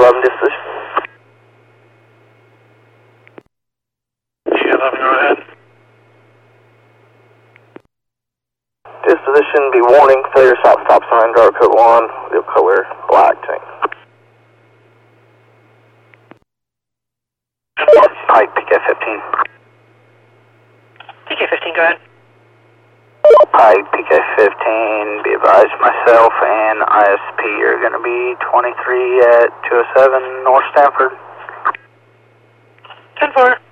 11 disposition. G11, go ahead. Disposition, be warning, failure stop sign, dark code 1, wheel color, black tank. Pike, PK-15. PK-15, go ahead. Pike, PK-15, be advised, myself and ISP are going to be 23 at 207 North Stanford. 10-4.